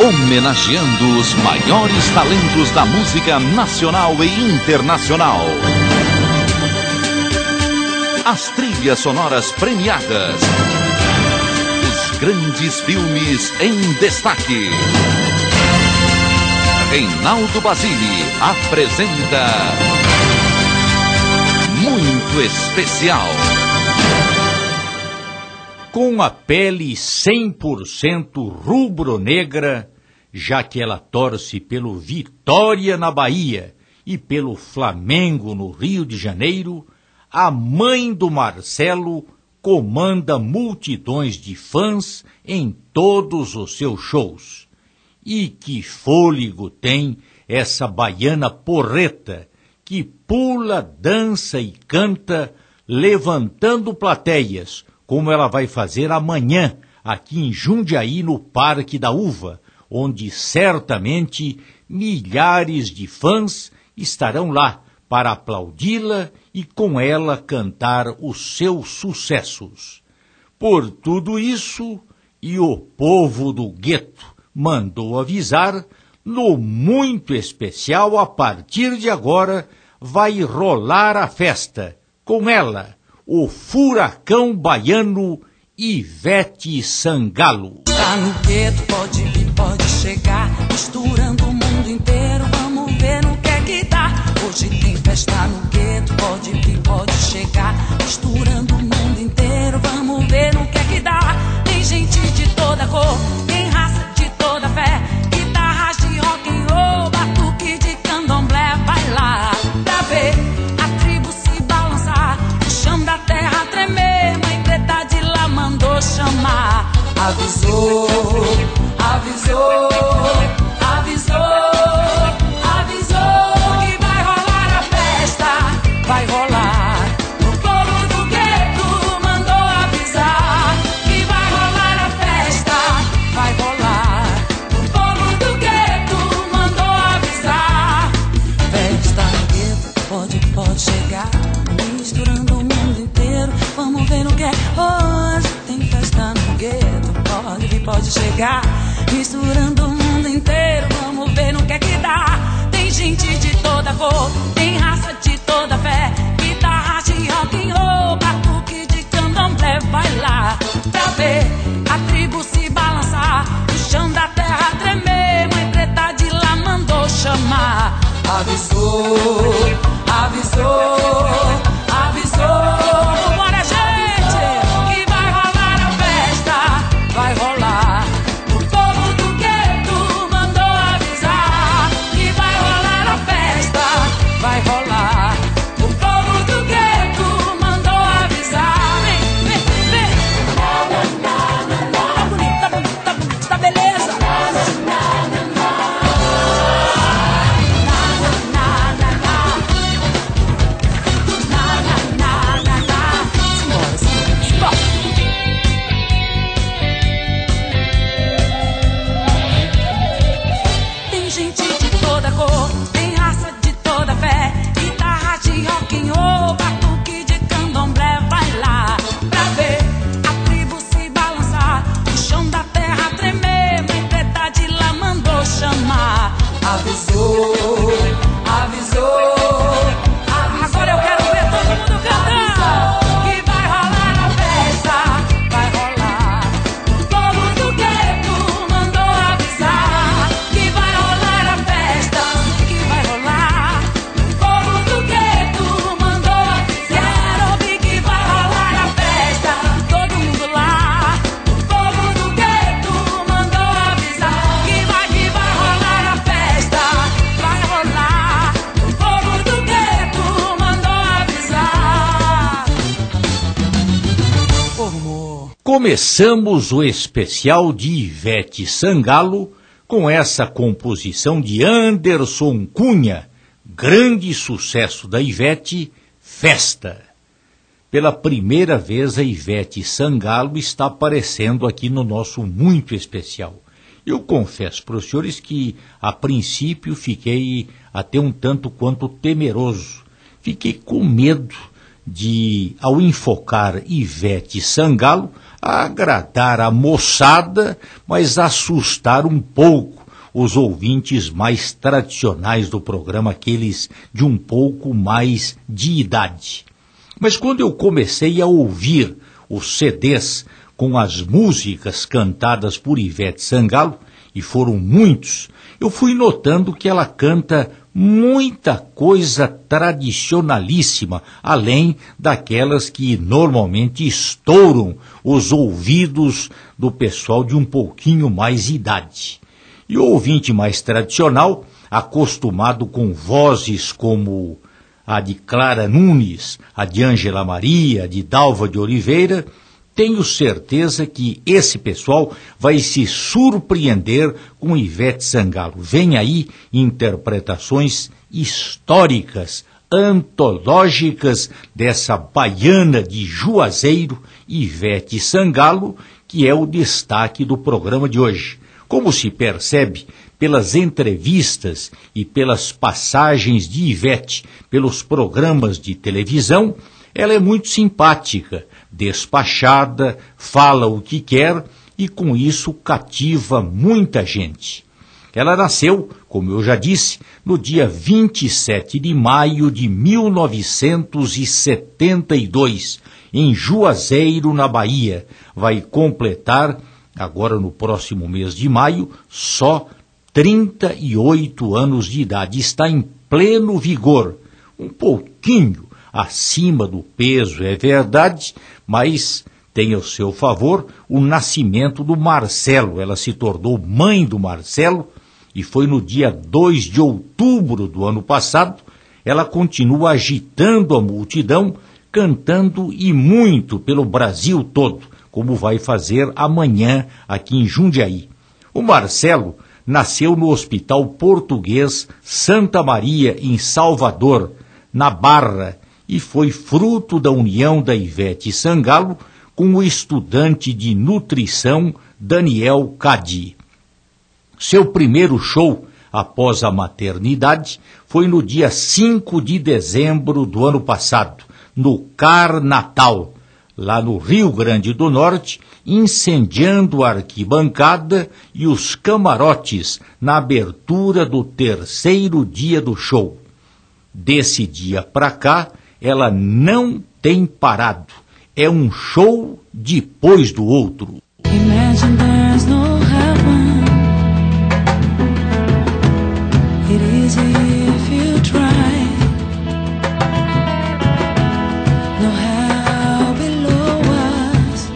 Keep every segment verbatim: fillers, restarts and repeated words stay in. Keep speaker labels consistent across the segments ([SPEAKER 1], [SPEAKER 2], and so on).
[SPEAKER 1] homenageando os maiores talentos da música nacional e internacional. As trilhas sonoras premiadas. Os grandes filmes em destaque. Reinaldo Basile apresenta Muito Especial.
[SPEAKER 2] Com a pele cem por cento rubro-negra, já que ela torce pelo Vitória na Bahia e pelo Flamengo no Rio de Janeiro, a mãe do Marcelo comanda multidões de fãs em todos os seus shows. E que fôlego tem essa baiana porreta, que pula, dança e canta, levantando plateias, como ela vai fazer amanhã, aqui em Jundiaí, no Parque da Uva, onde certamente milhares de fãs estarão lá para aplaudi-la e com ela cantar os seus sucessos. Por tudo isso, e o povo do gueto mandou avisar, no Muito Especial, a partir de agora, vai rolar a festa, com ela, o furacão baiano Ivete Sangalo.
[SPEAKER 3] Tá no gueto, pode vir, pode chegar, misturando o mundo inteiro, vamos ver no que é que dá. Hoje tem festa no gueto, pode vir, pode chegar, misturando o mundo inteiro, vamos ver no que é que dá. Tem gente de toda cor, tem raça de toda fé, guitarras de rock and roll, batuque de candomblé, vai lá pra ver a tribo se balançar, o chão da terra tremer, mãe preta de lá mandou chamar. Avisou, avisou, avisou, avisou que vai rolar a festa, vai rolar. O povo do gueto mandou avisar que vai rolar a festa, vai rolar. O povo do gueto mandou avisar. Festa no gueto, pode, pode chegar, misturando o mundo inteiro, vamos ver o que é hoje. Tem festa no gueto, pode vir, pode chegar, misturando o mundo inteiro, vamos ver no que é que dá. Tem gente de toda cor, tem raça de toda fé, guitarra de rock and roll, batuque de candomblé, vai lá pra ver a tribo se balançar, o chão da terra tremer, mãe preta de lá mandou chamar. Avisou, avisou, avisou, bora gente, que vai rolar a festa, vai rolar. O povo do gueto mandou avisar que vai rolar a festa, vai rolar. O povo do gueto mandou avisar. Vem, vem, vem. Tá bonito, tá bonito, tá bonito, tá beleza. Avisou, avisou, agora eu quero ver todo mundo cantando, que vai rolar a festa, vai rolar. O povo do gueto mandou avisar que vai rolar a festa, que vai rolar. O povo do gueto mandou avisar, quero ouvir que vai rolar a festa, todo mundo lá. O povo do gueto mandou avisar que vai, que vai rolar a festa, vai rolar. O povo do gueto mandou avisar. Formou.
[SPEAKER 2] Começamos o especial de Ivete Sangalo com essa composição de Anderson Cunha, grande sucesso da Ivete, Festa. Pela primeira vez a Ivete Sangalo está aparecendo aqui no nosso Muito Especial. Eu confesso para os senhores que, a princípio, fiquei até um tanto quanto temeroso. Fiquei com medo de, ao enfocar Ivete Sangalo, agradar a moçada, mas assustar um pouco os ouvintes mais tradicionais do programa, aqueles de um pouco mais de idade. Mas quando eu comecei a ouvir os C Ds com as músicas cantadas por Ivete Sangalo, e foram muitos, eu fui notando que ela canta muita coisa tradicionalíssima, além daquelas que normalmente estouram os ouvidos do pessoal de um pouquinho mais idade. E o ouvinte mais tradicional, acostumado com vozes como a de Clara Nunes, a de Ângela Maria, a de Dalva de Oliveira, tenho certeza que esse pessoal vai se surpreender com Ivete Sangalo. Vem aí interpretações históricas, antológicas dessa baiana de Juazeiro, Ivete Sangalo, que é o destaque do programa de hoje. Como se percebe pelas entrevistas e pelas passagens de Ivete pelos programas de televisão, ela é muito simpática, despachada, fala o que quer e com isso cativa muita gente. Ela nasceu, como eu já disse, no dia vinte e sete de maio de mil novecentos e setenta e dois, em Juazeiro, na Bahia. Vai completar, agora no próximo mês de maio, só trinta e oito anos de idade. Está em pleno vigor, um pouquinho acima do peso, é verdade, mas tem ao seu favor o nascimento do Marcelo. Ela se tornou mãe do Marcelo e foi no dia dois de outubro do ano passado. Ela continua agitando a multidão, cantando e muito pelo Brasil todo, como vai fazer amanhã aqui em Jundiaí. O Marcelo nasceu no Hospital Português Santa Maria, em Salvador, na Barra, e foi fruto da união da Ivete Sangalo com o estudante de nutrição Daniel Cadi. Seu primeiro show após a maternidade foi no dia cinco de dezembro do ano passado, no Carnatal, lá no Rio Grande do Norte, incendiando a arquibancada e os camarotes na abertura do terceiro dia do show. Desse dia para cá, ela não tem parado. É um show depois do outro.
[SPEAKER 3] Imagine there's no heaven. It is if you try. No hell below us.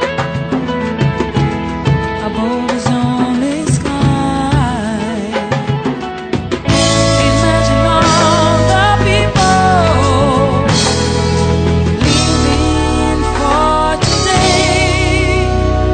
[SPEAKER 3] Above is only sky. Imagine all the people living for today.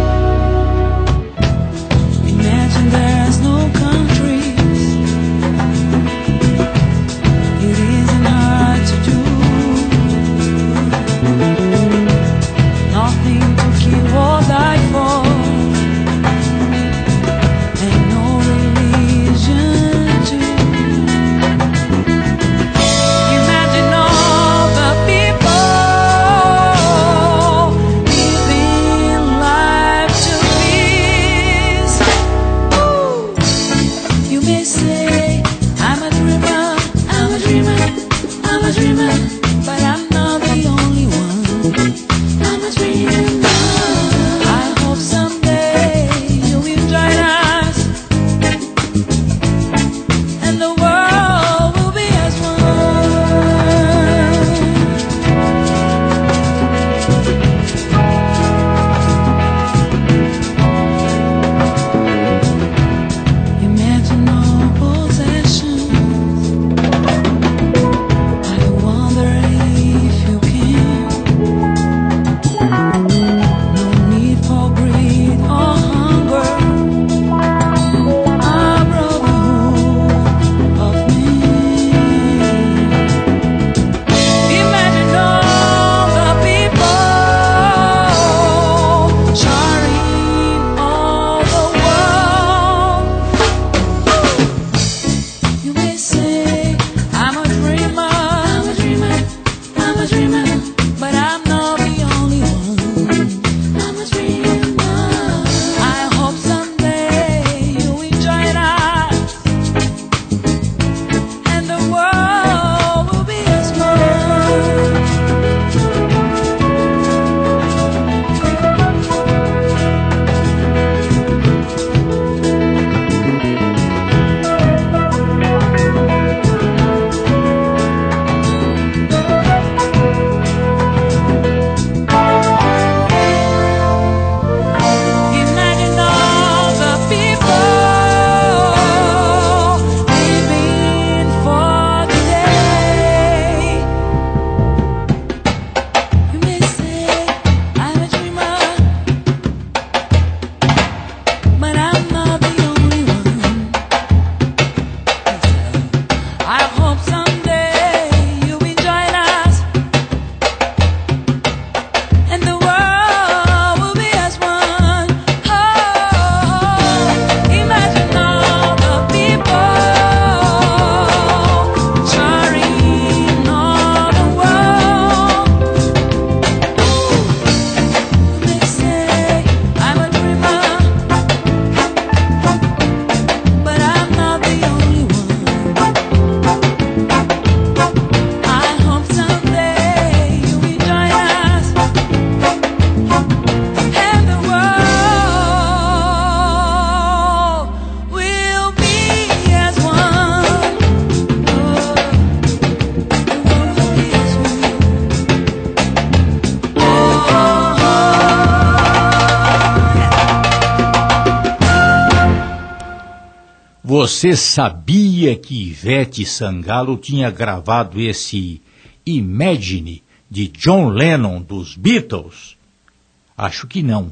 [SPEAKER 2] Você sabia que Ivete Sangalo tinha gravado esse Imagine de John Lennon dos Beatles? Acho que não.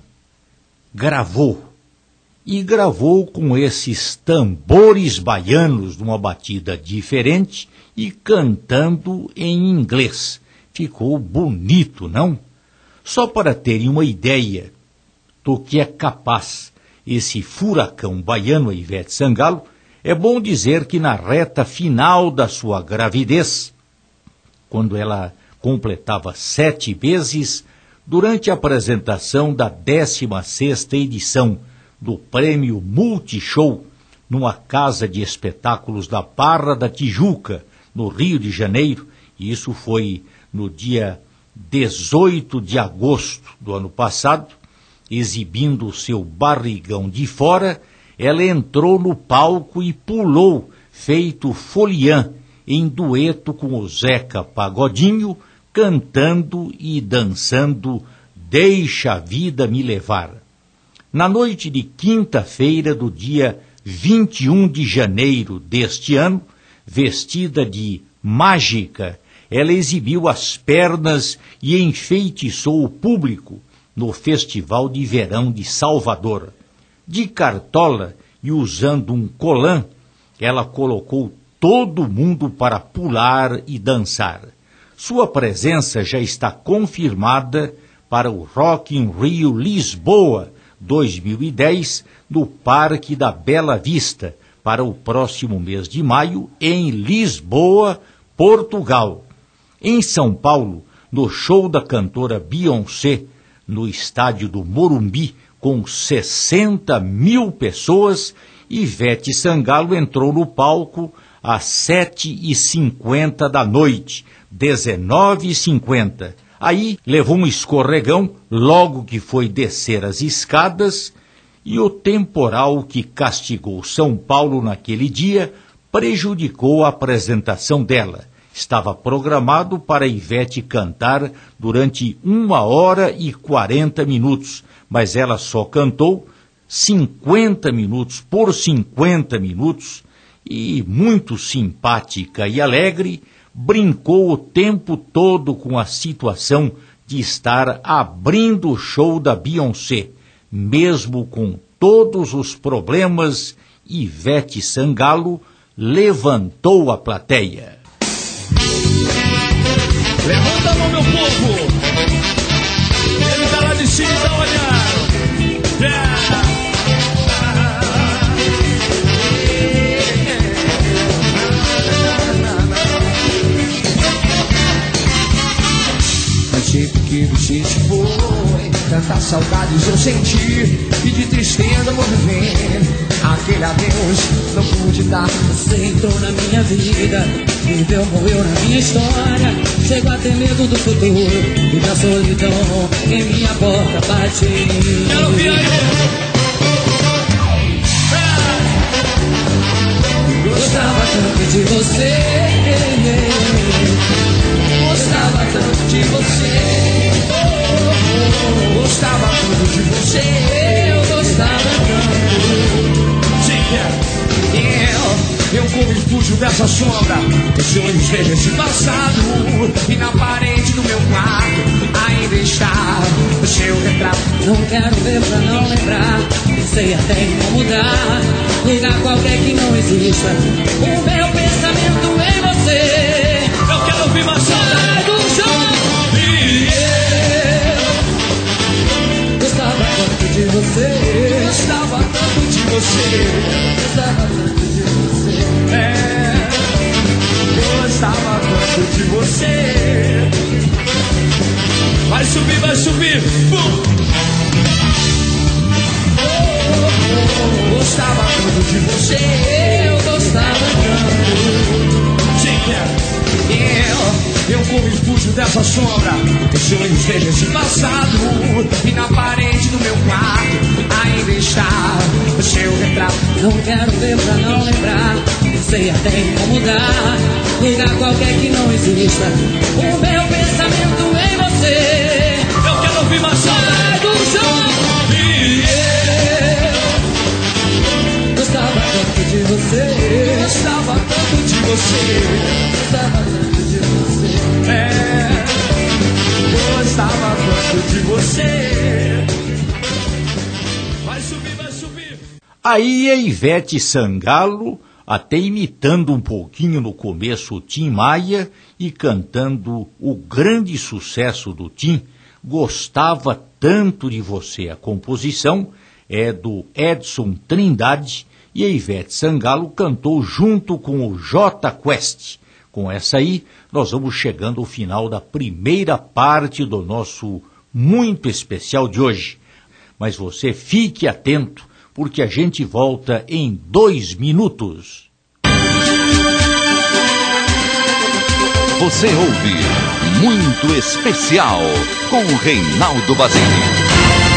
[SPEAKER 2] Gravou. E gravou com esses tambores baianos numa batida diferente e cantando em inglês. Ficou bonito, não? Só para terem uma ideia do que é capaz esse furacão baiano, a Ivete Sangalo, é bom dizer que na reta final da sua gravidez, quando ela completava sete meses, durante a apresentação da décima sexta edição do Prêmio Multishow, numa casa de espetáculos da Barra da Tijuca, no Rio de Janeiro, e isso foi no dia dezoito de agosto do ano passado, exibindo o seu barrigão de fora, ela entrou no palco e pulou, feito foliã, em dueto com o Zeca Pagodinho, cantando e dançando Deixa a Vida Me Levar. Na noite de quinta-feira do dia vinte e um de janeiro deste ano, vestida de mágica, ela exibiu as pernas e enfeitiçou o público no Festival de Verão de Salvador. De cartola e usando um colã, ela colocou todo mundo para pular e dançar. Sua presença já está confirmada para o Rock in Rio Lisboa dois mil e dez, no Parque da Bela Vista, para o próximo mês de maio, em Lisboa, Portugal. Em São Paulo, no show da cantora Beyoncé, no estádio do Morumbi, com sessenta mil pessoas, Ivete Sangalo entrou no palco às sete e cinquenta da noite, dezenove e cinquenta. Aí levou um escorregão logo que foi descer as escadas, e o temporal que castigou São Paulo naquele dia prejudicou a apresentação dela. Estava programado para Ivete cantar durante uma hora e quarenta minutos, mas ela só cantou cinquenta minutos por cinquenta minutos e, muito simpática e alegre, brincou o tempo todo com a situação de estar abrindo o show da Beyoncé. Mesmo com todos os problemas, Ivete Sangalo levantou a plateia.
[SPEAKER 4] Levanta a mão, meu povo! Ele tá lá de cima e tá olhando! Yeah. Mas sempre que você se foi, tantas saudades eu senti, e de tristeza vou viver. Aquele adeus não pude dar.
[SPEAKER 5] Você entrou na minha vida, viveu, morreu na minha história. Chego a ter medo do futuro e da solidão em minha porta bate.
[SPEAKER 4] Quero ouvir aí.
[SPEAKER 5] Gostava tanto de você, gostava tanto de você,
[SPEAKER 4] Gostava tanto de você.
[SPEAKER 5] eu gostava tanto.
[SPEAKER 4] Eu, eu como refúgio dessa sombra, os sonhos vejo esse passado, e na parede do meu quarto ainda está o seu retrato.
[SPEAKER 5] Não quero ver pra não lembrar, sei até em como mudar, lugar qualquer que não exista, o meu pensamento em você.
[SPEAKER 4] Eu quero ouvir mais
[SPEAKER 5] Sai do chão.
[SPEAKER 4] E
[SPEAKER 5] Eu gostava tanto de você,
[SPEAKER 4] eu gostava tanto de você.
[SPEAKER 5] gostava tanto de você.
[SPEAKER 4] É, eu gostava tanto de você. Vai subir, vai subir. Bum. Gostava tanto de você.
[SPEAKER 5] Eu gostava tanto.
[SPEAKER 4] Eu, eu como refúgio dessa sombra, os sonhos vejo esse passado, e na parede do meu quarto ainda está o seu retrato.
[SPEAKER 5] Não quero ver pra não lembrar, sei até em como mudar, lugar qualquer que não exista, o meu pensamento em você.
[SPEAKER 4] Eu quero ouvir mais
[SPEAKER 5] Sai do chão.
[SPEAKER 4] E
[SPEAKER 5] Eu gostava tanto de você,
[SPEAKER 4] você.
[SPEAKER 5] Gostava tanto de você.
[SPEAKER 4] É, gostava tanto de você. Vai subir, vai subir.
[SPEAKER 2] Aí a Ivete Sangalo, até imitando um pouquinho no começo o Tim Maia e cantando o grande sucesso do Tim, Gostava Tanto de Você. A composição é do Edson Trindade e a Ivete Sangalo cantou junto com o Jota Quest. Com essa aí, nós vamos chegando ao final da primeira parte do nosso muito especial de hoje. Mas você fique atento, porque a gente volta em dois minutos.
[SPEAKER 1] Você ouve Muito Especial com o Reinaldo Basile.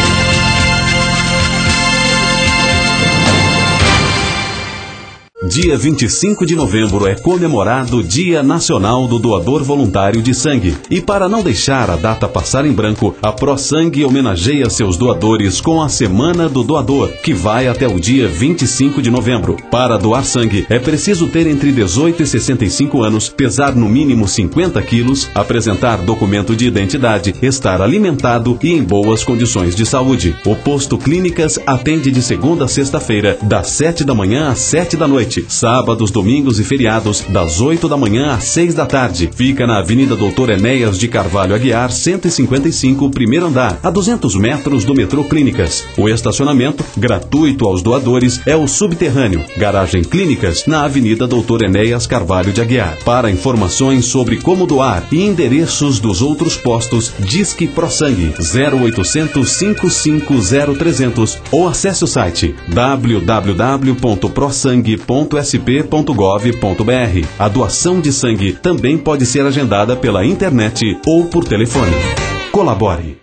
[SPEAKER 6] Dia vinte e cinco de novembro é comemorado o Dia Nacional do Doador Voluntário de Sangue. E para não deixar a data passar em branco, a ProSangue homenageia seus doadores com a Semana do Doador, que vai até o dia vinte e cinco de novembro. Para doar sangue, é preciso ter entre dezoito e sessenta e cinco anos, pesar no mínimo cinquenta quilos, apresentar documento de identidade, estar alimentado e em boas condições de saúde. O Posto Clínicas atende de segunda a sexta-feira, das sete da manhã às sete da noite. Sábados, domingos e feriados, das oito da manhã às seis da tarde. Fica na Avenida Doutor Enéas de Carvalho Aguiar, cento e cinquenta e cinco, primeiro andar, a duzentos metros do metrô Clínicas. O estacionamento, gratuito aos doadores, é o subterrâneo. Garagem Clínicas, na Avenida Doutor Enéas Carvalho de Aguiar. Para informações sobre como doar e endereços dos outros postos, Disque ProSangue zero oitocentos, cinco cinco zero, trezentos ou acesse o site w w w ponto prosangue ponto s p ponto gov ponto b r. A doação de sangue também pode ser agendada pela internet ou por telefone. Colabore.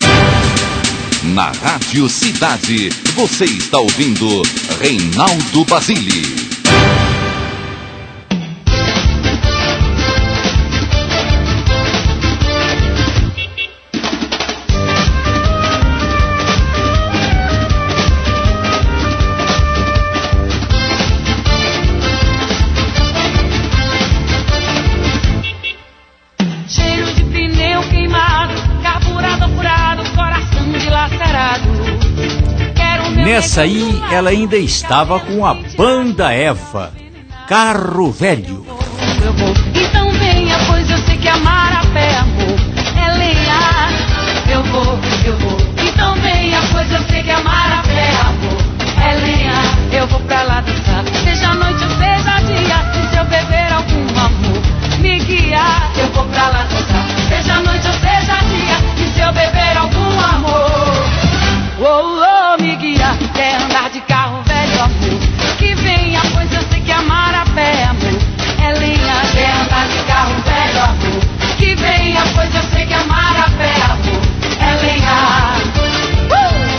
[SPEAKER 1] Na Rádio Cidade, você está ouvindo Reinaldo Basile.
[SPEAKER 2] Nessa aí, ela ainda estava com a Banda Eva, Carro Velho.
[SPEAKER 3] Eu vou, então venha, pois eu sei que amar a pé, amor, é lenha. Eu vou, eu vou, então venha, pois eu sei que amar a pé, amor, é lenha. Eu vou pra lá dançar, seja noite ou seja dia, e se eu beber algum amor, me guia. Eu vou pra lá dançar, seja noite ou seja dia, e se eu beber algum amor, oh, oh, me guia. Quer andar de carro velho, amor, que venha, pois eu sei que amar a pé, amor, é lenha. Quer andar de carro velho, amor, que venha, pois eu sei que amar a pé, amor, é lenha. Uh!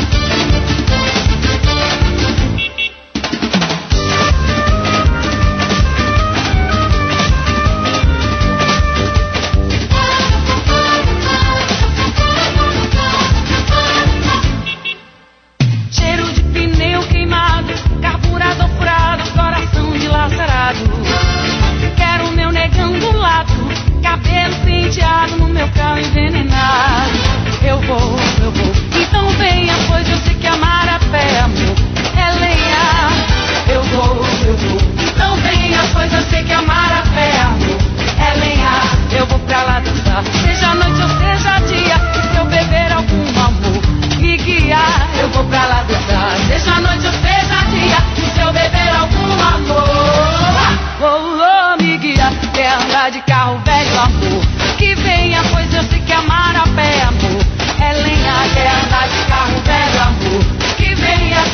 [SPEAKER 3] Quero meu negão do lado, cabelo penteado no meu carro envenenado. Eu vou, eu vou, então venha, pois eu sei que amar a pé, amor, é lenha. Eu vou, eu vou, então venha, pois eu sei que amar a pé, amor, é lenha. Eu vou pra lá dançar, seja noite ou seja dia, e se eu beber algum amor, me guia. Eu vou pra lá dançar, seja noite ou seja dia, e se eu beber algum amor, oh, oh, me guia. Quer andar de carro velho, amor, que venha, pois eu sei que amar a pé, amor, é lenha. Quer andar de carro velho, amor, que venha,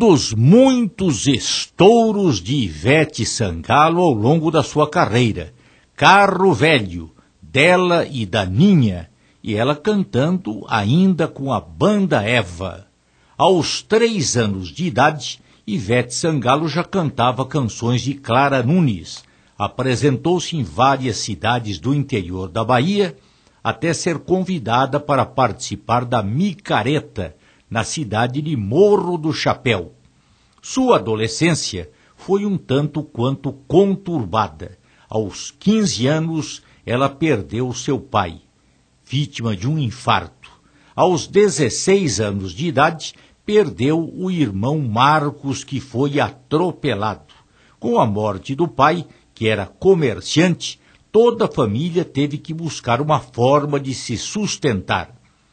[SPEAKER 2] dos muitos estouros de Ivete Sangalo ao longo da sua carreira. Carro Velho, dela e da Ninha, e ela cantando ainda com a Banda Eva. Aos três anos de idade, Ivete Sangalo já cantava canções de Clara Nunes. Apresentou-se em várias cidades do interior da Bahia, até ser convidada para participar da Micareta, na cidade de Morro do Chapéu. Sua adolescência foi um tanto quanto conturbada. Aos quinze anos, ela perdeu seu pai, vítima de um infarto. Aos dezesseis anos de idade, perdeu o irmão Marcos, que foi atropelado. Com a morte do pai, que era comerciante, toda a família teve que buscar uma forma de se sustentar.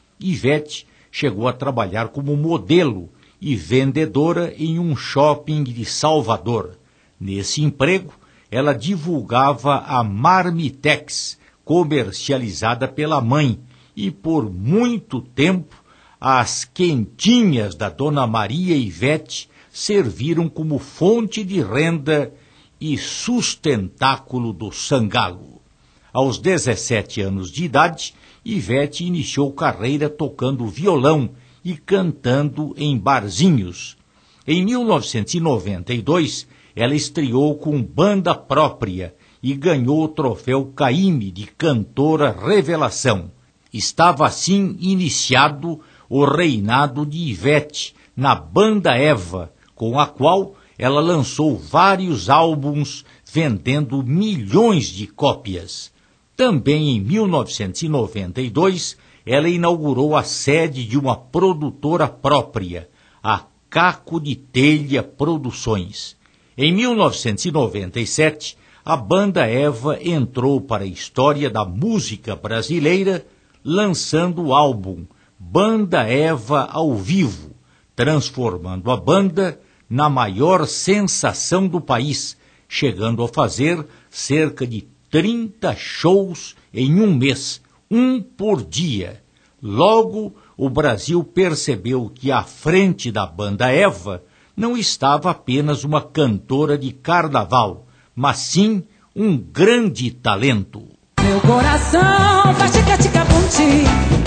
[SPEAKER 2] Ivete chegou a trabalhar como modelo e vendedora em um shopping de Salvador. Nesse emprego, ela divulgava a Marmitex, comercializada pela mãe, e por muito tempo as quentinhas da Dona Maria Ivete serviram como fonte de renda e sustentáculo do Sangalo. Aos dezessete anos de idade, Ivete iniciou carreira tocando violão e cantando em barzinhos. Em mil novecentos e noventa e dois, ela estreou com banda própria e ganhou o troféu Caymmi de cantora revelação. Estava assim iniciado o reinado de Ivete na Banda Eva, com a qual ela lançou vários álbuns vendendo milhões de cópias. Também em mil novecentos e noventa e dois, ela inaugurou a sede de uma produtora própria, a Caco de Telha Produções. Em mil novecentos e noventa e sete, a Banda Eva entrou para a história da música brasileira, lançando o álbum Banda Eva ao Vivo, transformando a banda na maior sensação do país, chegando a fazer cerca de trinta shows em um mês, um por dia. Logo, o Brasil percebeu que à frente da Banda Eva não estava apenas uma cantora de carnaval, mas sim um grande talento.
[SPEAKER 5] Meu coração faz tica-tica-bum-ti,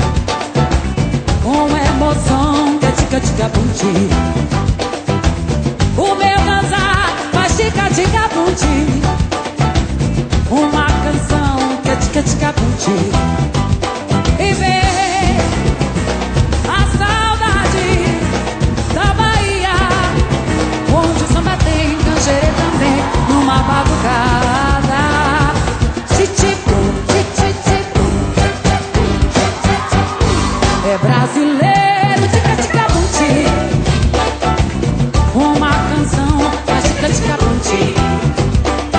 [SPEAKER 5] com emoção que é tica-tica-bum-ti. O meu dançar faz tica-tica-bum-ti, uma canção que é tica-tica-bum-ti. E vem a saudade da Bahia, onde o samba tem canjerê também, numa batucada. Titipu, titipu, é brasileiro, tica-tica-bum-ti, uma canção faz tica-tica-bum-ti.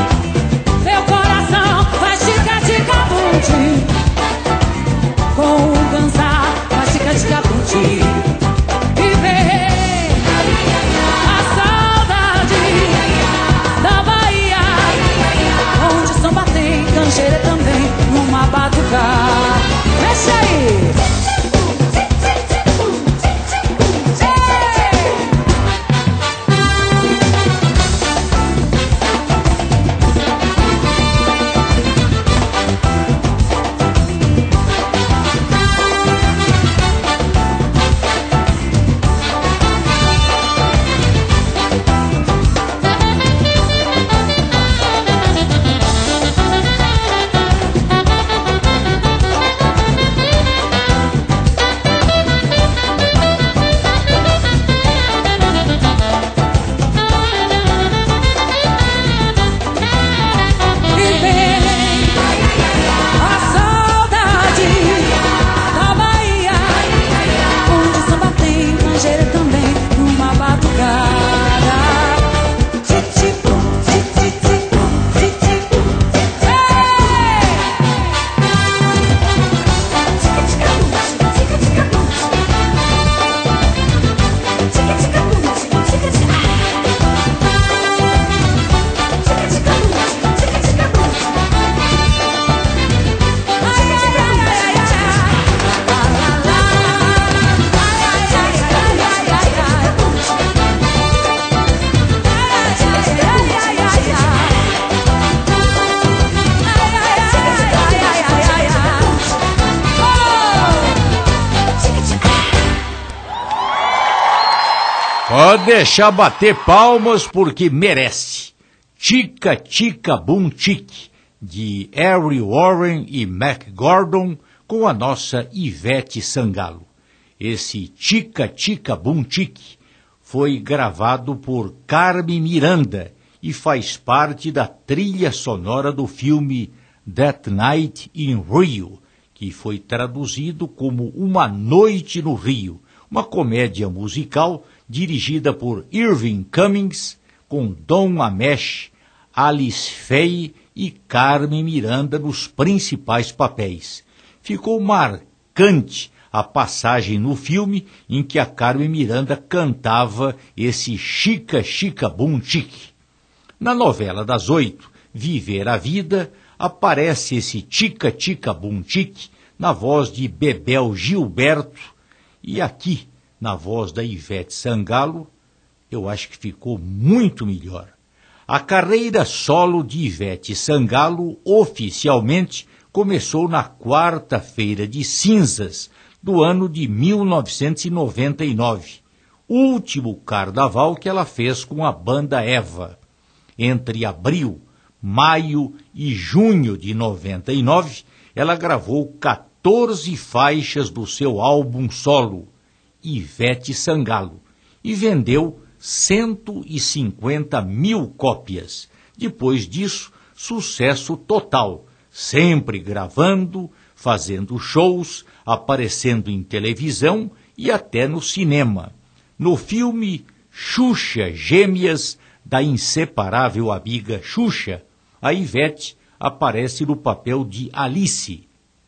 [SPEAKER 2] Pode deixar bater palmas porque merece. Tica Tica Boom Tic, de Harry Warren e Mac Gordon, com a nossa Ivete Sangalo. Esse Tica Tica Boom Tic foi gravado por Carmen Miranda e faz parte da trilha sonora do filme That Night in Rio, que foi traduzido como Uma Noite no Rio, uma comédia musical dirigida por Irving Cummings, com Don Ameche, Alice Faye e Carmen Miranda nos principais papéis. Ficou marcante a passagem no filme em que a Carmen Miranda cantava esse Chica Chica Boom Tic. Na novela das oito, Viver a Vida, aparece esse Tica Tica Boom Tic na voz de Bebel Gilberto e aqui, na voz da Ivete Sangalo, eu acho que ficou muito melhor. A carreira solo de Ivete Sangalo oficialmente começou na quarta-feira de cinzas do ano de mil novecentos e noventa e nove, último carnaval que ela fez com a banda Eva. Entre abril, maio e junho de noventa e nove, ela gravou quatorze faixas do seu álbum solo, Ivete Sangalo, e vendeu cento e cinquenta mil cópias. Depois disso, sucesso total, sempre gravando, fazendo shows, aparecendo em televisão e até no cinema. No filme Xuxa Gêmeas, da inseparável amiga Xuxa, a Ivete aparece no papel de Alice.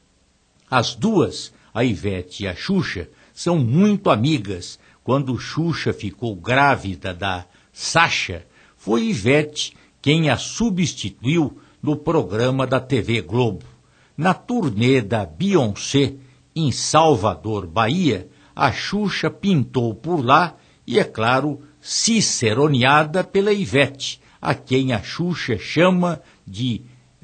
[SPEAKER 2] As duas, a Ivete e a Xuxa, são muito amigas. Quando Xuxa ficou grávida da Sasha, foi Ivete quem a substituiu no programa da T V Globo. Na turnê da Beyoncé, em Salvador, Bahia, a Xuxa pintou por lá e, é claro, ciceroneada pela Ivete, a quem a Xuxa chama de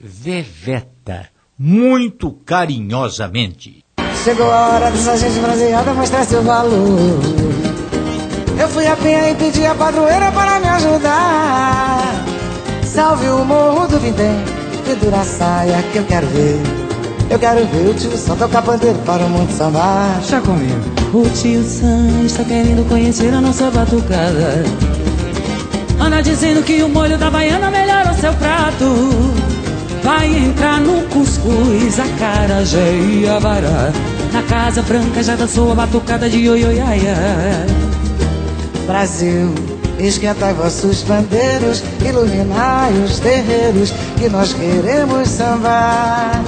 [SPEAKER 2] Veveta, muito carinhosamente.
[SPEAKER 7] Chegou a hora dessa gente bronzeada mostrar seu valor. Eu fui a Penha e pedi a padroeira para me ajudar. Salve o morro do Vindém, pendura a saia que eu quero ver. Eu quero ver o tio Sam tocar pandeiro para o mundo sambar.
[SPEAKER 5] Deixa comigo. O tio Sam está querendo conhecer a nossa batucada. Anda dizendo que o molho da baiana melhora o seu prato. Vai entrar no cuscuz, acarajé e abará. Na Casa Branca já dançou a batucada de ioiôiaia.
[SPEAKER 7] Brasil, esquentai vossos pandeiros, iluminai os terreiros, que nós queremos sambar.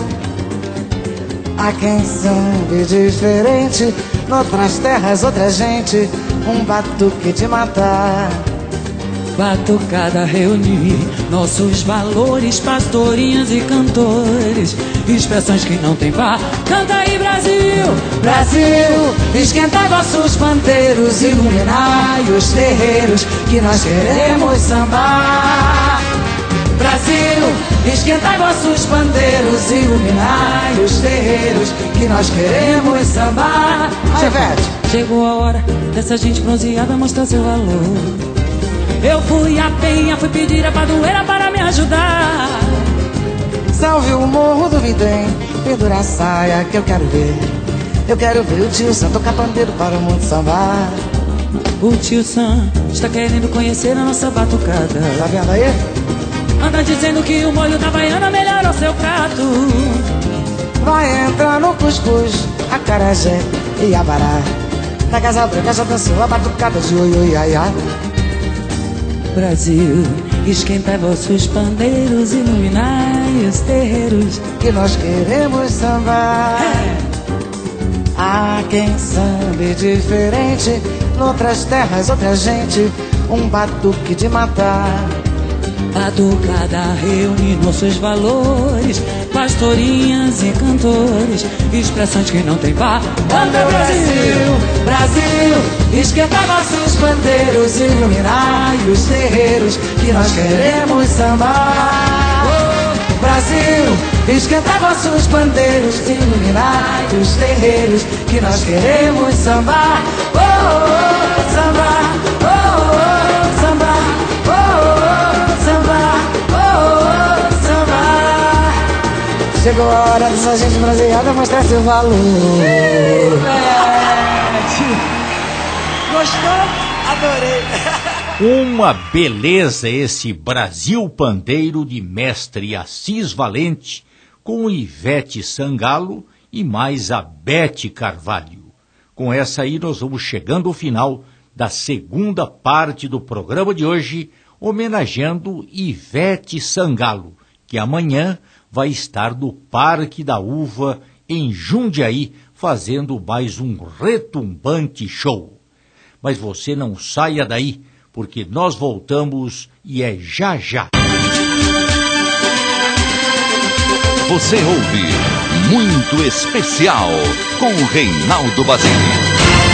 [SPEAKER 7] Há quem sambe diferente, noutras terras outra gente, um batuque de matar.
[SPEAKER 5] Batucada reunir nossos valores, pastorinhas e cantores, expressões que não tem par. Canta aí, Brasil!
[SPEAKER 7] Brasil, esquentai vossos pandeiros, iluminai os terreiros, que nós queremos sambar. Brasil, esquentai vossos pandeiros, iluminai os terreiros, que nós queremos sambar. Ai, Ivete.
[SPEAKER 5] Chegou a hora dessa gente bronzeada mostrar seu valor. Eu fui a Penha, fui pedir a padroeira para me ajudar.
[SPEAKER 7] Salve o morro do Vindém, pendura a saia que eu quero ver. Eu quero ver o tio Sam tocar pandeiro para o mundo sambar.
[SPEAKER 5] O tio Sam está querendo conhecer a nossa batucada.
[SPEAKER 7] Tá vendo aí?
[SPEAKER 5] Anda dizendo que o molho da baiana melhora o seu prato.
[SPEAKER 7] Vai entrar no cuscuz, acarajé e abará. Na Casa Branca já dançou a batucada de ioiôiaia.
[SPEAKER 5] Brasil, esquentai vossos pandeiros, iluminai os terreiros,
[SPEAKER 7] que nós queremos sambar.
[SPEAKER 5] É.
[SPEAKER 7] Há quem sambe diferente, noutras terras outra gente, um batuque de matar.
[SPEAKER 5] Batucada reúne nossos valores, pastorinhas e cantores, expressões que não tem par.
[SPEAKER 7] Canta, Brasil, Brasil, esquentai vossos pandeiros, iluminai os terreiros, que nós queremos sambar. Oh, Brasil, esquentai vossos pandeiros, iluminai os terreiros, que nós queremos sambar. Oh, oh, sambar. Oh, Chegou a hora dessa gente bronzeada mostrar seu valor.
[SPEAKER 5] Gostou?
[SPEAKER 7] Adorei.
[SPEAKER 2] Uma beleza esse Brasil Pandeiro de mestre Assis Valente, com Ivete Sangalo e mais a Bete Carvalho. Com essa aí nós vamos chegando ao final da segunda parte do programa de hoje, homenageando Ivete Sangalo, que amanhã vai estar no Parque da Uva, em Jundiaí, fazendo mais um retumbante show. Mas você não saia daí, porque nós voltamos e é já já.
[SPEAKER 1] Você ouve Muito Especial com o Reinaldo Basile.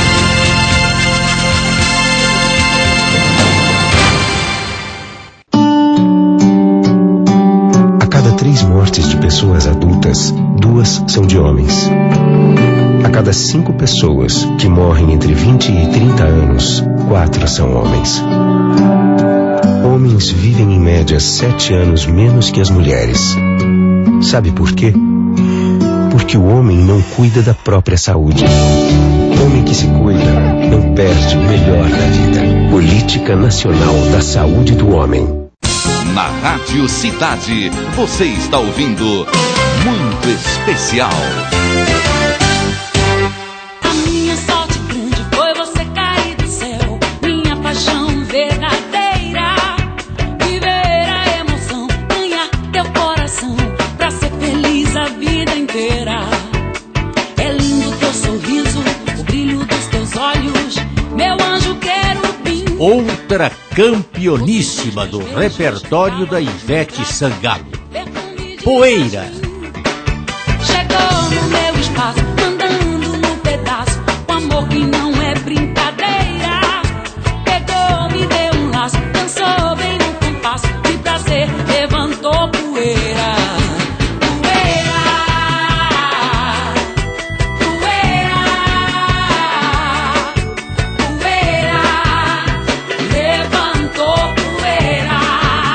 [SPEAKER 8] A cada três mortes de pessoas adultas, duas são de homens. A cada cinco pessoas que morrem entre vinte e trinta anos, quatro são homens. Homens vivem em média sete anos menos que as mulheres. Sabe por quê? Porque o homem não cuida da própria saúde. Homem que se cuida não perde o melhor da vida. Política Nacional da Saúde do Homem.
[SPEAKER 1] Na Rádio Cidade, você está ouvindo Muito Especial.
[SPEAKER 3] A minha sorte grande foi você cair do céu, minha paixão verdadeira. Viver a emoção, ganhar teu coração, pra ser feliz a vida inteira. É lindo teu sorriso, o brilho dos teus olhos, meu anjo querubim.
[SPEAKER 2] Outra campeoníssima do repertório da Ivete Sangalo, Poeira.
[SPEAKER 3] Chegou no meu espaço, andando no pedaço, o amor que não é brincadeira. Pegou, me deu um laço, dançou bem no compasso, de prazer levantou poeira. Poeira, poeira, poeira, levantou poeira.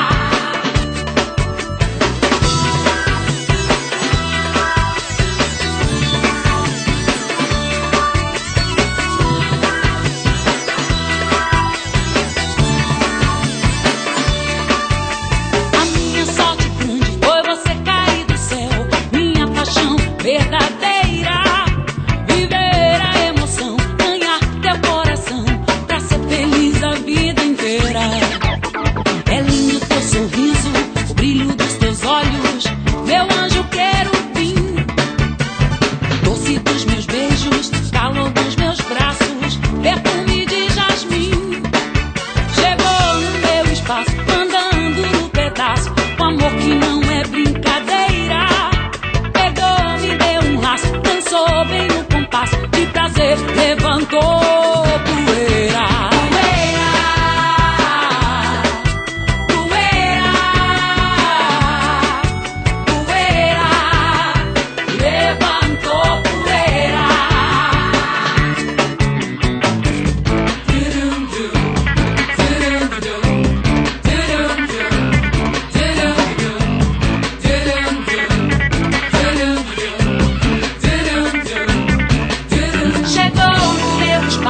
[SPEAKER 3] A minha sorte grande foi você cair do céu, minha paixão verdadeira. Viver a emoção, ganhar teu coração, pra ser feliz a vida inteira. É lindo teu sorriso, o brilho dos teus olhos, meu anjo querubim. Doce dos meus beijos, calor dos meus braços, perfume de jasmim. Chegou no meu espaço, andando no pedaço, um amor que não é brincadeira. Pegou, me deu um laço, dançou bem no compasso, de prazer levantou poeira. Poeira, poeira, poeira, levantou poeira. Chegou no meu espaço,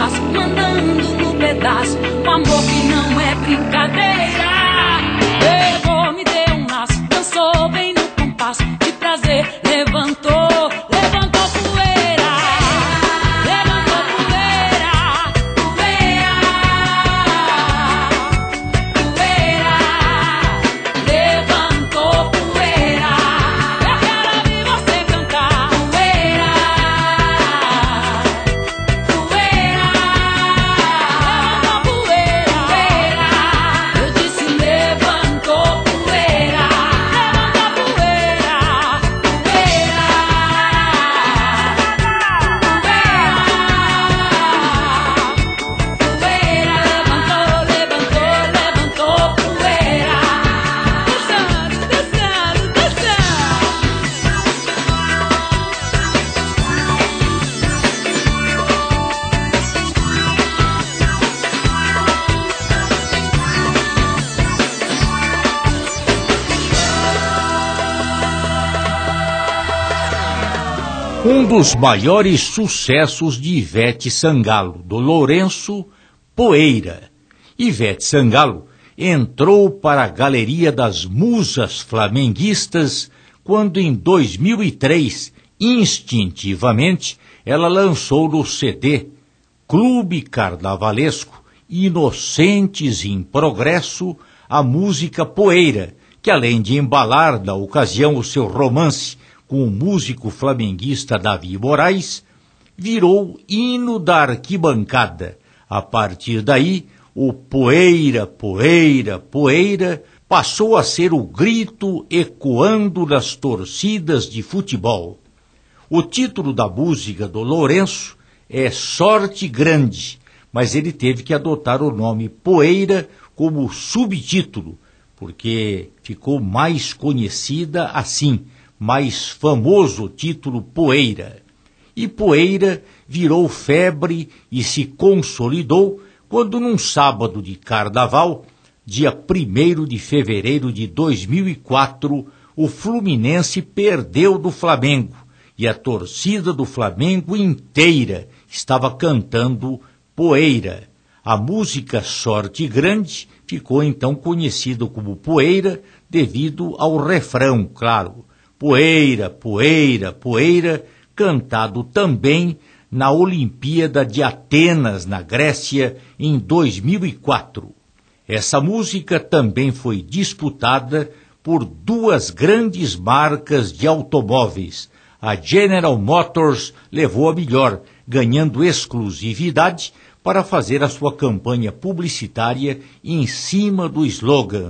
[SPEAKER 2] Um dos maiores sucessos de Ivete Sangalo, do Lourenço, Poeira. Ivete Sangalo entrou para a galeria das musas flamenguistas quando, em dois mil e três, instintivamente, ela lançou no C D Clube Carnavalesco Inocentes em Progresso a música Poeira, que, além de embalar na ocasião o seu romance com o músico flamenguista Davi Moraes, virou hino da arquibancada. A partir daí, o Poeira, Poeira, Poeira passou a ser o grito ecoando nas torcidas de futebol. O título da música do Lourenço é Sorte Grande, mas ele teve que adotar o nome Poeira como subtítulo, porque ficou mais conhecida assim, mais famoso o título Poeira. E Poeira virou febre e se consolidou quando, num sábado de carnaval, dia primeiro de fevereiro de dois mil e quatro, o Fluminense perdeu do Flamengo e a torcida do Flamengo inteira estava cantando Poeira. A música Sorte Grande ficou então conhecida como Poeira devido ao refrão, claro. Poeira, poeira, poeira, cantado também na Olimpíada de Atenas, na Grécia, em dois mil e quatro. Essa música também foi disputada por duas grandes marcas de automóveis. A General Motors levou a melhor, ganhando exclusividade para fazer a sua campanha publicitária em cima do slogan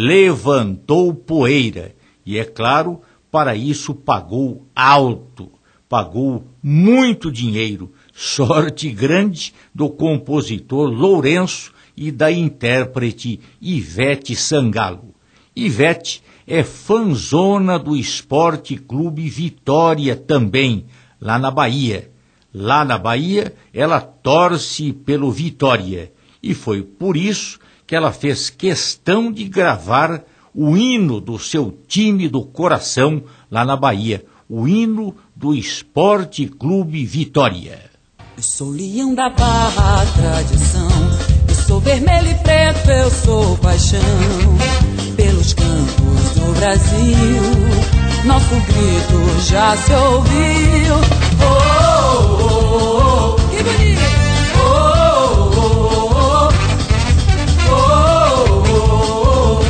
[SPEAKER 2] Levantou Poeira. E, é claro, para isso pagou alto, pagou muito dinheiro, Sorte Grande do compositor Lourenço e da intérprete Ivete Sangalo. Ivete é fanzona do Esporte Clube Vitória também, lá na Bahia. Lá na Bahia, ela torce pelo Vitória, e foi por isso que ela fez questão de gravar o hino do seu time do coração lá na Bahia, o hino do Esporte Clube Vitória.
[SPEAKER 5] Eu sou leão da barra, tradição, eu sou vermelho e preto, eu sou paixão. Pelos campos do Brasil, nosso grito já se ouviu. Oh, oh, oh, oh, que bonito! Oh, oh, oh, oh, oh,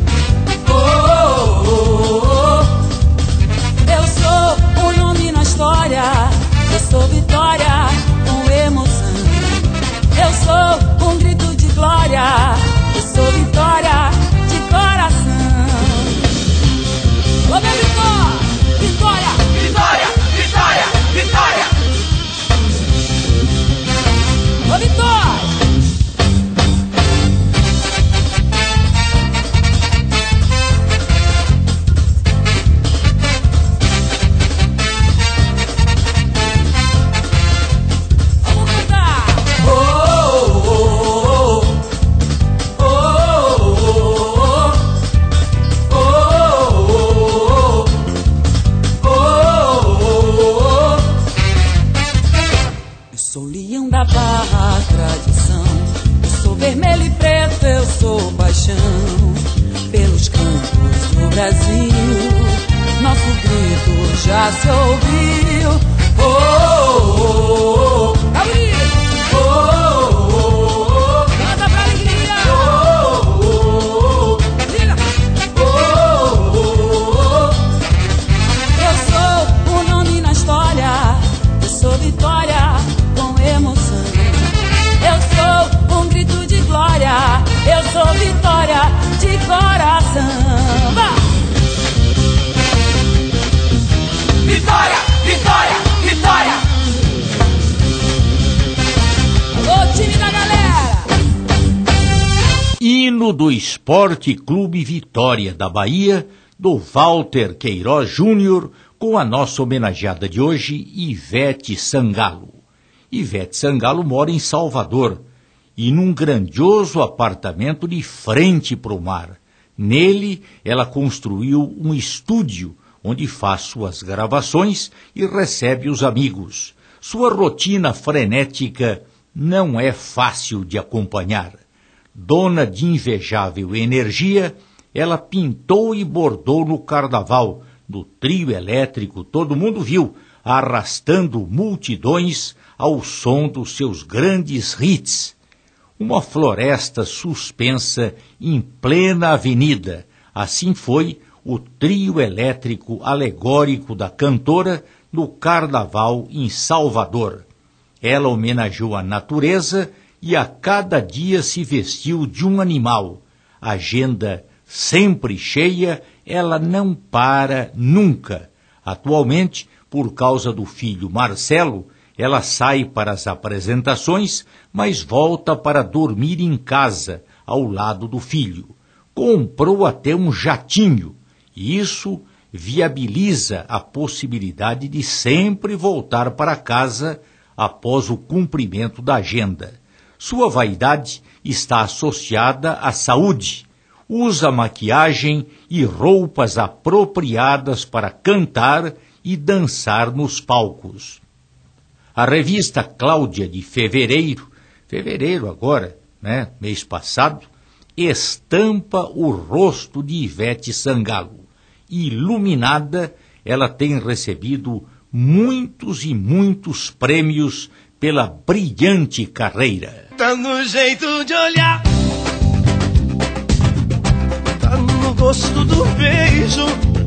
[SPEAKER 5] oh, oh, oh. Eu sou um nome na história, eu sou vitória com emoção. Eu sou um grito de glória, eu sou vitória de coração. Ô meu Vitória, Vitória, Vitória, Vitória, Vitória. Ô Vitória. Vamos cantar. Oh, oh, oh, oh, oh, oh, oh, oh. Eu sou leão da barra, tradição, eu sou vermelho e preto, eu sou paixão. Pelos campos do Brasil, nosso grito já se ouviu. Oh, oh, oh, oh. Tá bonito! Oh, oh, oh, oh. Canta pra alegria! Oh, oh, oh, oh. Diga! Oh, oh, oh, oh. Eu sou um nome na história, eu sou vitória com emoção. Eu sou um grito de glória, eu sou vitória de coração. Vá! Vitória, vitória, vitória! Alô, time da galera!
[SPEAKER 2] Hino do Esporte Clube Vitória da Bahia, do Walter Queiroz Júnior, com a nossa homenageada de hoje, Ivete Sangalo. Ivete Sangalo mora em Salvador e num grandioso apartamento de frente para o mar. Nele, ela construiu um estúdio onde faz suas gravações e recebe os amigos. Sua rotina frenética não é fácil de acompanhar. Dona de invejável energia, ela pintou e bordou no carnaval, no trio elétrico, todo mundo viu, arrastando multidões ao som dos seus grandes hits. Uma floresta suspensa em plena avenida. Assim foi o trio elétrico alegórico da cantora no carnaval em Salvador. Ela homenageou a natureza e a cada dia se vestiu de um animal. Agenda sempre cheia, ela não para nunca. Atualmente, por causa do filho Marcelo, ela sai para as apresentações, mas volta para dormir em casa, ao lado do filho. Comprou até um jatinho, e isso viabiliza a possibilidade de sempre voltar para casa após o cumprimento da agenda. Sua vaidade está associada à saúde. Usa maquiagem e roupas apropriadas para cantar e dançar nos palcos. A revista Cláudia de fevereiro, fevereiro agora, né, mês passado, estampa o rosto de Ivete Sangalo. Iluminada, ela tem recebido muitos e muitos prêmios pela brilhante carreira.
[SPEAKER 9] Tá no jeito de olhar, tá no gosto do beijo,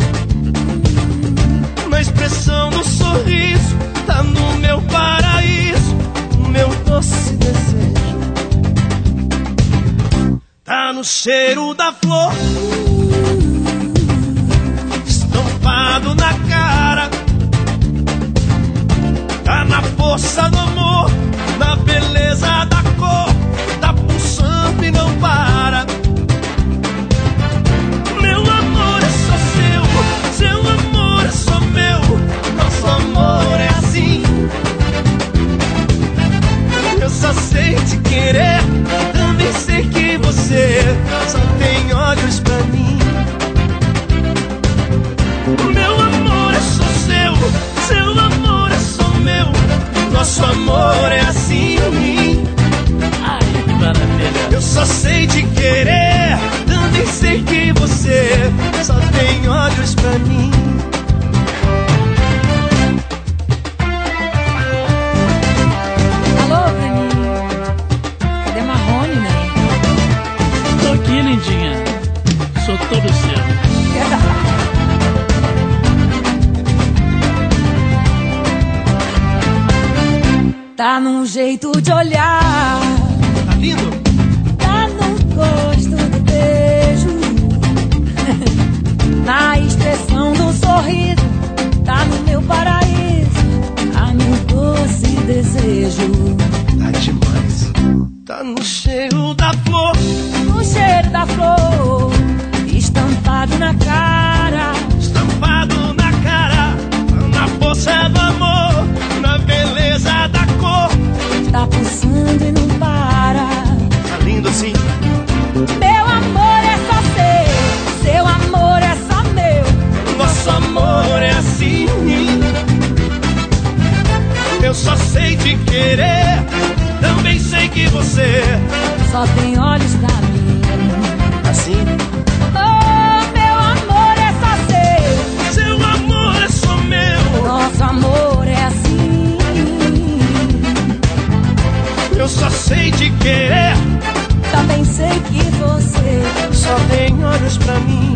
[SPEAKER 9] na expressão do sorriso, tá no meu paraíso, no meu doce desejo. Tá no cheiro da flor, estampado na cara, tá na força do amor, na beleza da cor, tá pulsando e não para. Meu amor é só seu, seu amor é só meu, nosso amor é assim. Eu só sei te querer, também sei que você só tem olhos pra mim. Meu amor é só seu, seu amor é só meu, nosso amor é assim. Ai, que maravilha. Eu só sei te querer, também sei que você só tem olhos pra mim.
[SPEAKER 5] Alô, Bruninho. Cadê Marrone, né?
[SPEAKER 10] Tô aqui, lindinha. Sou todo seu.
[SPEAKER 5] Tá num jeito de olhar,
[SPEAKER 9] Tá lindo?
[SPEAKER 5] tá no gosto do beijo, na expressão do sorriso, tá no meu paraíso, tá no doce desejo.
[SPEAKER 9] Tá demais. Tá no cheiro da flor,
[SPEAKER 5] No cheiro da flor, estampado na cara,
[SPEAKER 9] estampado na cara, na força do amor, na beleza da cor.
[SPEAKER 5] tá pulsando e não para.
[SPEAKER 9] Tá lindo assim.
[SPEAKER 5] Meu amor é só seu, seu amor é só meu,
[SPEAKER 9] Nosso amor é assim. Eu só sei te querer, também sei que você
[SPEAKER 5] só tem olhos pra mim.
[SPEAKER 9] assim.
[SPEAKER 5] Oh, meu amor é só seu,
[SPEAKER 9] Seu amor é só meu,
[SPEAKER 5] nosso amor é assim.
[SPEAKER 9] eu só sei te querer,
[SPEAKER 5] Também sei que você
[SPEAKER 9] só tem olhos pra mim.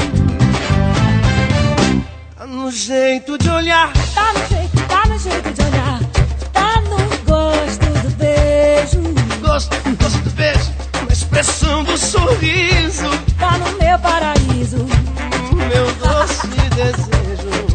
[SPEAKER 9] Tá no jeito de olhar,
[SPEAKER 5] tá no jeito, tá no jeito de olhar, tá no gosto do beijo,
[SPEAKER 9] gosto, gosto do beijo, na expressão do sorriso,
[SPEAKER 5] tá no meu paraíso.
[SPEAKER 9] meu doce desejo.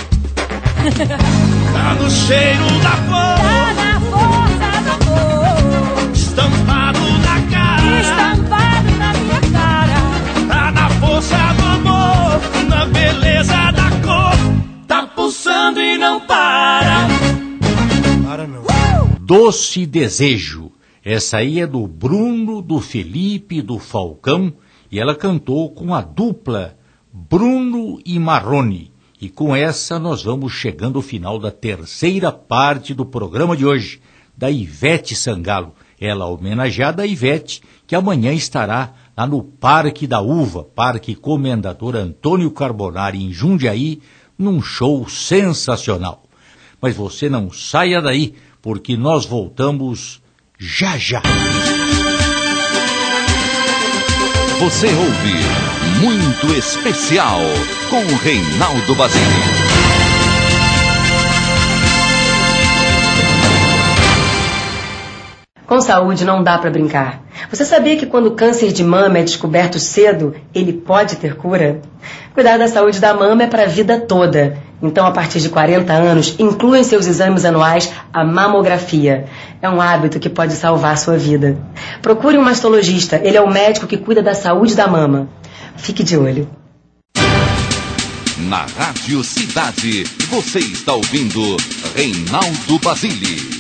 [SPEAKER 9] Tá no cheiro da
[SPEAKER 5] Tá
[SPEAKER 9] flor,
[SPEAKER 5] na força do amor,
[SPEAKER 9] estampado na cara,
[SPEAKER 5] estampado na minha cara,
[SPEAKER 9] tá na força do amor, na beleza da cor, tá pulsando e não para. Para não.
[SPEAKER 2] Doce Desejo. Essa aí é do Bruno, do Felipe, do Falcão, e ela cantou com a dupla Bruno e Marrone. E com essa nós vamos chegando ao final da terceira parte do programa de hoje, da Ivete Sangalo. Ela homenageada a Ivete, que amanhã estará lá no Parque da Uva, Parque Comendador Antônio Carbonari, em Jundiaí, num show sensacional. Mas você não saia daí, porque nós voltamos já já.
[SPEAKER 1] Você ouve Muito Especial com Reinaldo Basile.
[SPEAKER 11] Com saúde não dá para brincar. Você sabia que quando o câncer de mama é descoberto cedo, ele pode ter cura? Cuidar da saúde da mama é para a vida toda. Então, a partir de quarenta anos, inclua em seus exames anuais a mamografia. É um hábito que pode salvar sua vida. Procure um mastologista, ele é o médico que cuida da saúde da mama. Fique de olho.
[SPEAKER 1] Na Rádio Cidade, você está ouvindo Reinaldo Basile.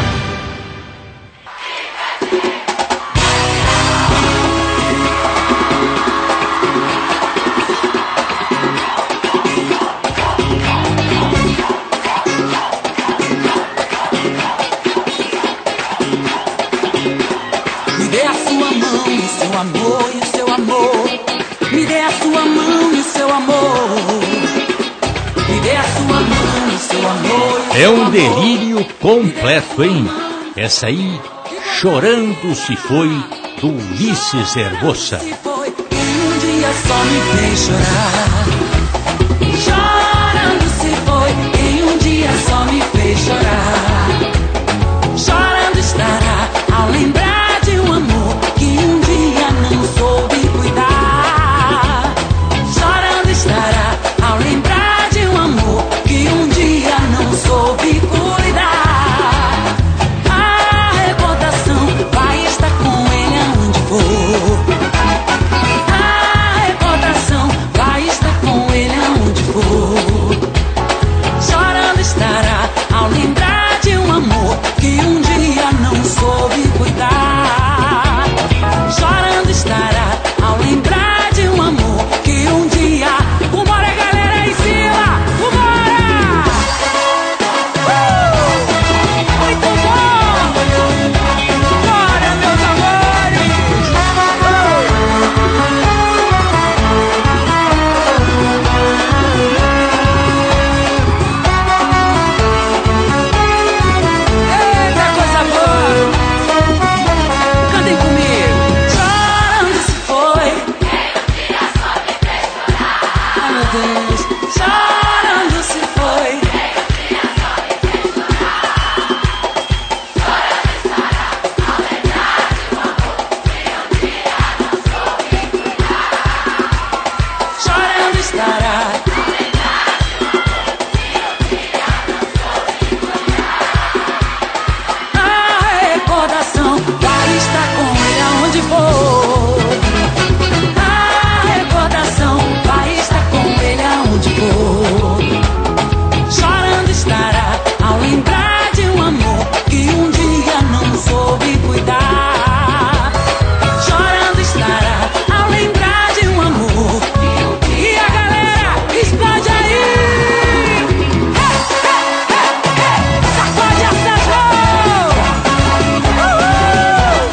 [SPEAKER 5] Seu amor e o seu amor, me dê a sua mão e o seu amor, me dê a sua mão e o seu amor. E o
[SPEAKER 2] é
[SPEAKER 5] seu
[SPEAKER 2] um
[SPEAKER 5] amor.
[SPEAKER 2] delírio completo, hein? Essa aí, Chorando Se Foi, do Ulisses Herbosa.
[SPEAKER 5] Se foi, e um dia só me fez chorar. Chorando se foi, e um dia só me fez chorar. Chorando estará ao lembrar de um amor que um dia não soube cuidar. Chorando estará ao lembrar de um amor que um dia não soube cuidar. A recordação vai estar com ele aonde for. A recordação vai estar com ele aonde for. Chorando estará ao lembrar de um amor que um dia não soube cuidar. Chorando estará ao lembrar de um amor que um dia... Vambora, galera, aí em cima! Vambora! Uh! Muito bom! Bora, meus amores! Eita, coisa boa! Cantem comigo! Chorando se foi. Ai, meu Deus! Chorando se foi. Chorando estará. A recordação vai estar com ele aonde for. A recordação vai estar com ele aonde for. Chorando estará ao lembrar de um amor que um dia não soube cuidar. Chorando estará ao lembrar de um amor. E a galera explode aí! Hey, hey, hey, hey! Sacode essa dor! Uhul!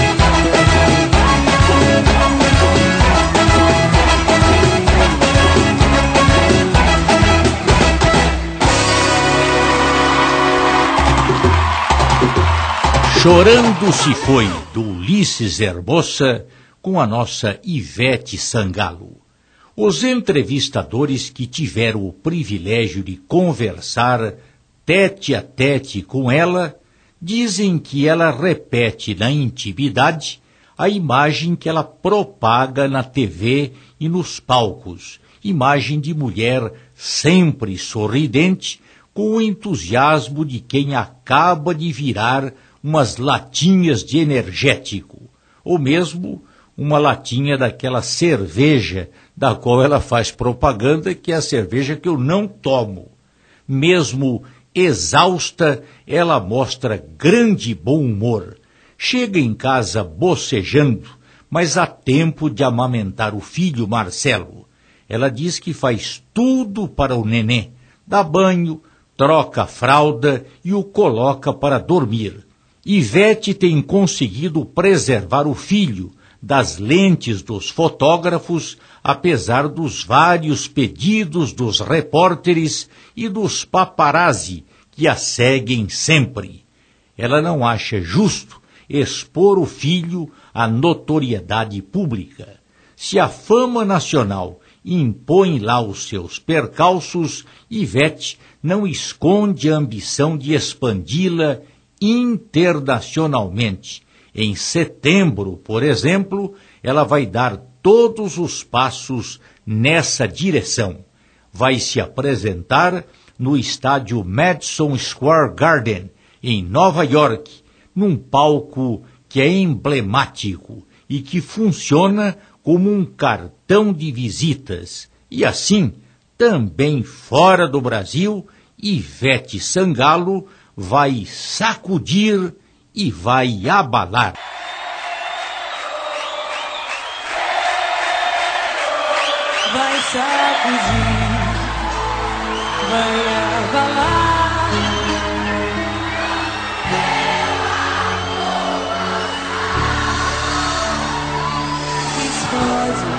[SPEAKER 2] Chorando Se Foi, do Ulisses Herbosa, com a nossa Ivete Sangalo. Os entrevistadores que tiveram o privilégio de conversar tete a tete com ela, dizem que ela repete na intimidade a imagem que ela propaga na T V e nos palcos, imagem de mulher sempre sorridente, com o entusiasmo de quem acaba de virar umas latinhas de energético, ou mesmo uma latinha daquela cerveja da qual ela faz propaganda, que é a cerveja que eu não tomo. Mesmo exausta, ela mostra grande bom humor. Chega em casa bocejando, mas há tempo de amamentar o filho Marcelo. Ela diz que faz tudo para o neném, dá banho, troca a fralda e o coloca para dormir. Ivete tem conseguido preservar o filho das lentes dos fotógrafos, apesar dos vários pedidos dos repórteres e dos paparazzi que a seguem sempre. Ela não acha justo expor o filho à notoriedade pública. Se a fama nacional impõe lá os seus percalços, Ivete não esconde a ambição de expandi-la internacionalmente. Em setembro, por exemplo, ela vai dar todos os passos nessa direção. Vai se apresentar no estádio Madison Square Garden, em Nova York, num palco que é emblemático e que funciona como um cartão de visitas. E assim, também fora do Brasil, Ivete Sangalo vai sacudir e vai abalar.
[SPEAKER 3] Vai sacudir, vai abalar. Explode.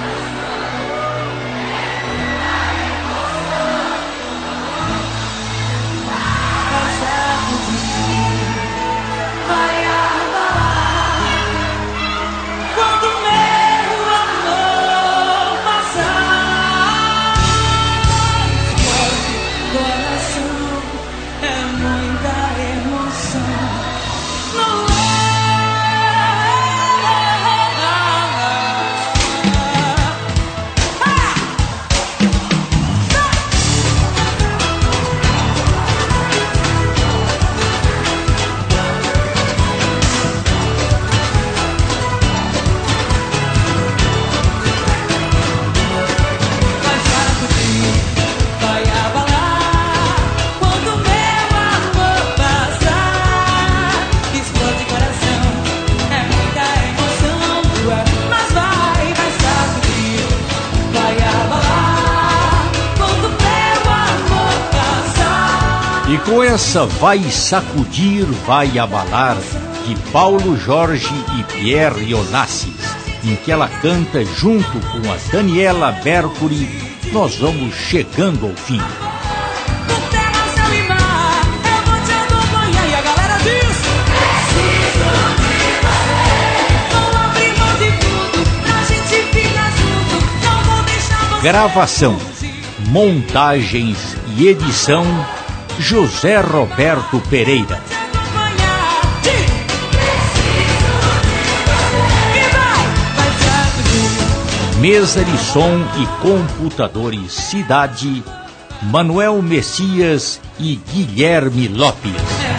[SPEAKER 2] E com essa Vai Sacudir, Vai Abalar, de Paulo Jorge e Pierre Onassis, em que ela canta junto com a Daniela Mercury, nós vamos chegando ao fim. Gravação, montagens e edição, José Roberto Pereira. Mesa de som e computadores Cidade, Manuel Messias e Guilherme Lopes.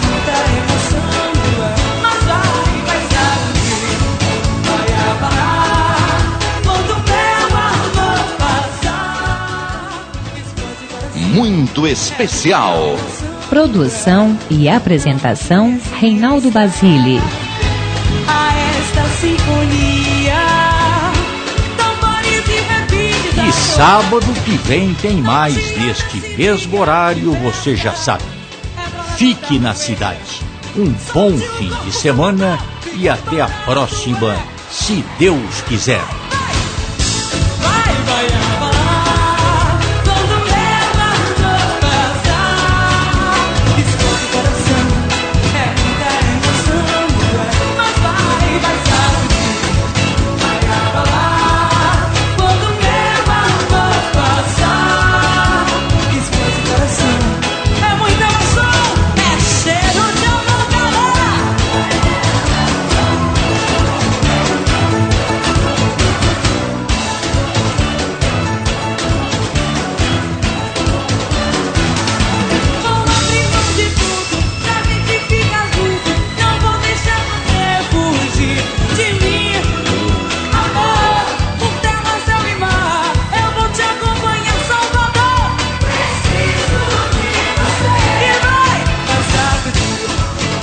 [SPEAKER 1] Muito especial.
[SPEAKER 12] Produção e apresentação, Reinaldo Basile.
[SPEAKER 3] A esta sinfonia, tambores e repiques.
[SPEAKER 2] E sábado que vem tem mais neste mesmo horário, você já sabe. Fique na cidade. Um bom fim de semana e até a próxima, se Deus quiser.
[SPEAKER 3] Vai, vai abalar.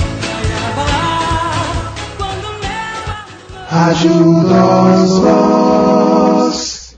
[SPEAKER 13] Ajuda os